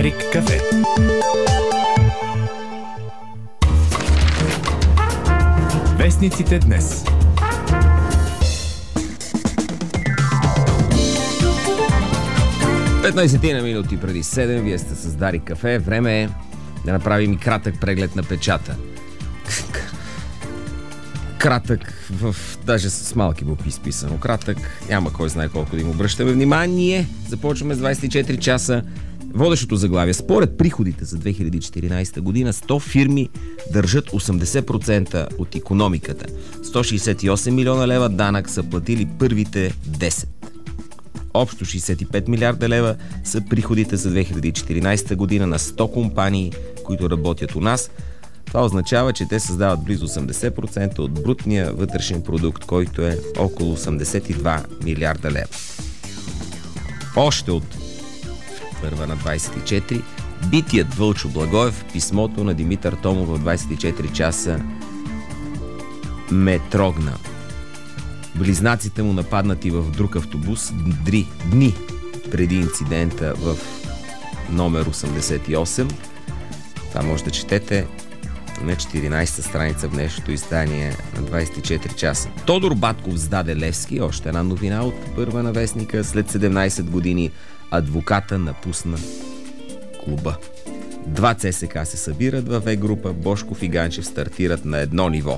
Дарик кафе. Вестниците днес. На минути преди 7, вие сте с Дарик кафе. Време е да направим и кратък преглед на печата. Кратък, даже с малки букви изписано. Кратък, няма кой знае колко да им обръщаме внимание. Започваме с 24 часа. Водещото заглавие. Според приходите за 2014 година, 100 фирми държат 80% от икономиката. 168 милиона лева данък са платили първите 10. Общо 65 милиарда лева са приходите за 2014 година на 100 компании, които работят у нас. Това означава, че те създават близо 80% от брутния вътрешен продукт, който е около 82 милиарда лева. Още от първа на 24, битият Вълчо Благоев, писмото на Димитър Томов в 24 часа ме трогна. Близнаците му нападнати в друг автобус дни преди инцидента в номер 88. Това може да четете на 14-та страница в днешното издание на 24 часа. Тодор Батков сдаде Левски, още една новина от първа на вестника. След 17 години адвоката напусна клуба. Два ЦСК се събират във В-група, Бошков и Ганчев стартират на едно ниво.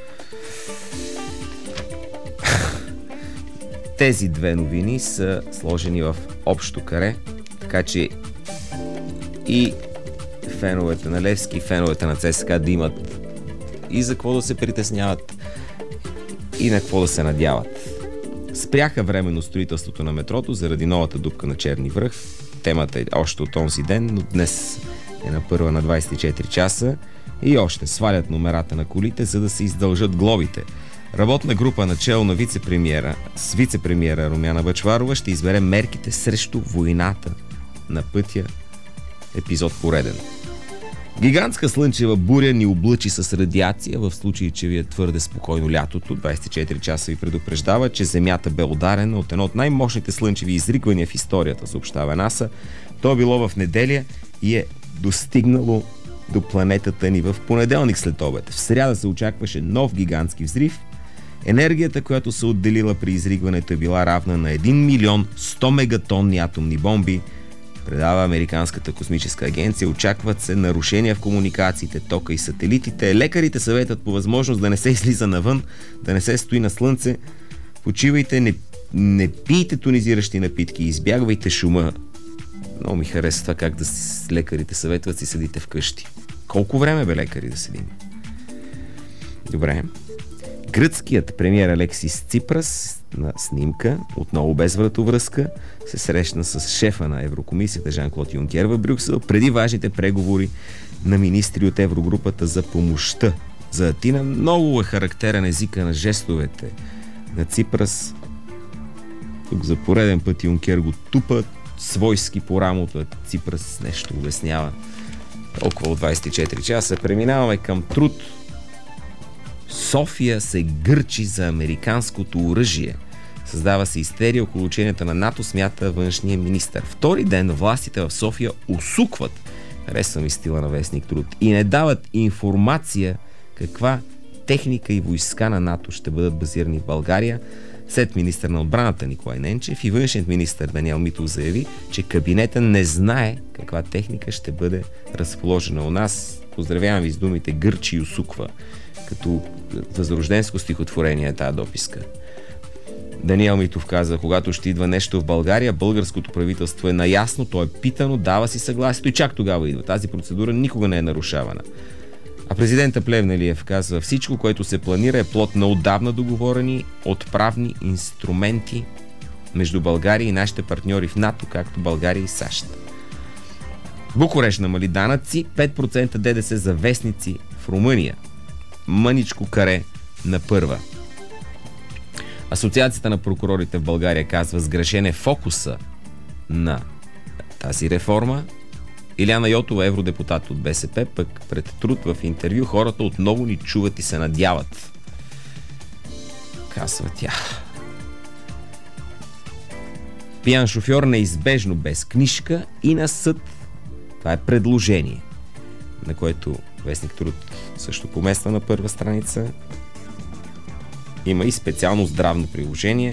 Тези две новини са сложени в общо каре, така че и феновете на Левски, и феновете на ЦСКА да имат и за какво да се притесняват, и на какво да се надяват. Спряха временно строителството на метрото заради новата дупка на Черни връх. Темата е още от онзи ден, но днес е на първа на 24 часа и още свалят номерата на колите, за да се издължат глобите. Работна група начело на вице-премиера Румяна Бъчварова ще избере мерките срещу войната на пътя. Епизод пореден. Гигантска слънчева буря ни облъчи с радиация в случай, че ви е твърде спокойно лятото. 24 часа ви предупреждава, че Земята бе ударена от едно от най-мощните слънчеви изригвания в историята, съобщава НАСА. То е било в неделя и е достигнало до планетата ни в понеделник след обед. В сряда се очакваше нов гигантски взрив. Енергията, която се отделила при изригването, е била равна на 1 милион 100 мегатонни атомни бомби, предава Американската космическа агенция. Очакват се нарушения в комуникациите, тока и сателитите. Лекарите съветват по възможност да не се излиза навън, да не се стои на слънце. Почивайте, не пийте тонизиращи напитки, избягвайте шума. Много ми харесва това как лекарите съветват си седите вкъщи. Колко време бе лекари да седим? Добре. Гръцкият премиер Алексис Ципрас на снимка, отново без вратовръзка, се срещна с шефа на Еврокомисията Жан-Клод Юнкер в Брюксел преди важните преговори на министри от Еврогрупата за помощта за Атина. Много е характерен езика на жестовете на Ципрас. Тук за пореден път Юнкер го тупа свойски по рамото, а Ципрас нещо обяснява. Толкова от 24 часа. Преминаваме към труд. София се гърчи за американското оръжие. Създава се истерия около ученията на НАТО, смята външния министър. Втори ден властите в София усукват, харесва ми стила на вестник Труд, и не дават информация каква техника и войска на НАТО ще бъдат базирани в България. След министър на отбраната Николай Ненчев и външният министър Даниел Митов заяви, че кабинета не знае каква техника ще бъде разположена у нас. Поздравявам ви с думите гърчи и усуква. Като възрожденско стихотворение е тази дописка. Даниел Митов каза, когато ще идва нещо в България, българското правителство е наясно, то е питано, дава си съгласието и чак тогава идва. Тази процедура никога не е нарушавана. А президента Плевнелиев казва, всичко, което се планира, е плод на отдавна договорени отправни инструменти между България и нашите партньори в НАТО, както България и САЩ. Букурещ намали данъци, 5% ДДС за вестници в Румъния. Мъничко каре на първа. Асоциацията на прокурорите в България казва, сгрешен е фокуса на тази реформа. Иляна Йотова, евродепутат от БСП, пък пред Труд в интервю, хората отново ни чуват и се надяват. Казва тя. Пиян шофьор неизбежно без книжка и на съд Това е предложение, на което вестник Труд също помества на първа страница. Има и специално здравно приложение.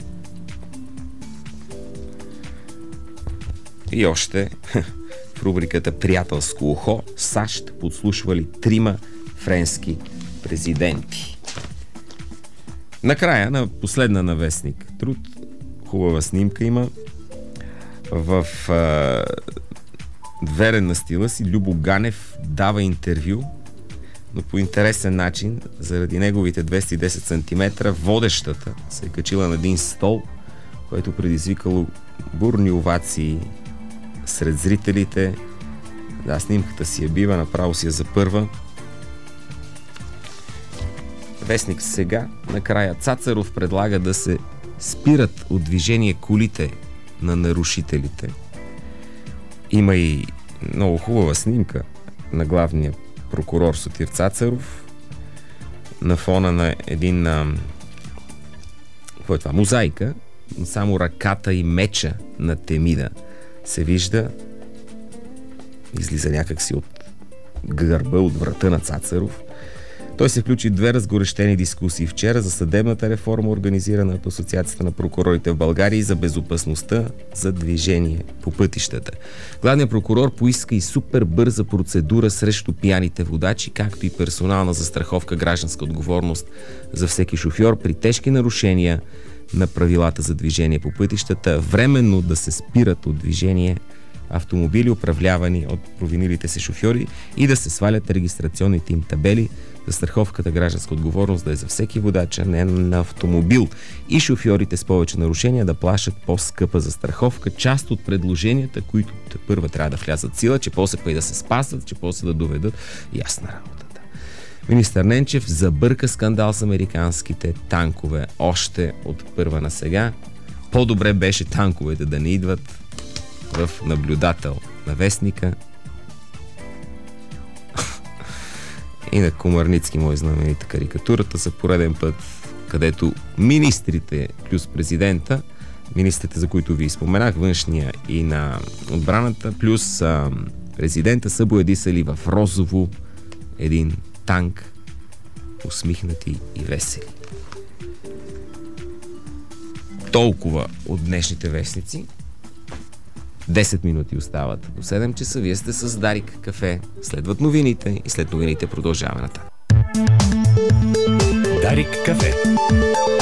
И още в рубриката Приятелско ухо, САЩ подслушвали 3 френски президенти. Накрая, на последна на вестник Труд, хубава снимка има. В верен на стила си, Любо Ганев дава интервю, но по интересен начин, заради неговите 210 см, водещата се е качила на един стол, което предизвикало бурни овации сред зрителите. Да, снимката си я бива, направо си я за първа. Вестник Сега, накрая Цацаров предлага да се спират от движение колите на нарушителите. Има и много хубава снимка на главния прокурор Сотир Цацаров на фона на един какво е това? Мозайка. Само ръката и меча на Темида се вижда. Излиза някакси от гърба, от врата на Цацаров. Той се включи в 2 разгорещени дискусии вчера за съдебната реформа, организирана от Асоциацията на прокурорите в България, и за безопасността за движение по пътищата. Главният прокурор поиска и супер бърза процедура срещу пияните водачи, както и персонална застраховка, гражданска отговорност за всеки шофьор при тежки нарушения на правилата за движение по пътищата, временно да се спират от движение автомобили, управлявани от провинилите се шофьори, и да се свалят регистрационните им табели. Застраховката гражданска отговорност да е за всеки водач, а не на автомобил, и шофьорите с повече нарушения да плащат по-скъпа застраховка. Част от предложенията, които първа трябва да влязат в сила, че после па и да се спасват, че после да доведат ясна работата. Министър Ненчев забърка скандал с американските танкове още от първа на сега. По-добре беше танковете да не идват в наблюдател на вестника. И на Комарницки, мой знаменита карикатурата за пореден път, където министрите плюс президента, министрите, за които ви споменах, външния и на отбраната, плюс президента, са боядисали в розово един танк, усмихнати и весели. Толкова от днешните вестници. 10 минути остават до 7 часа. Вие сте с Дарик Кафе. Следват новините и след новините продължаваме нататък. Дарик Кафе.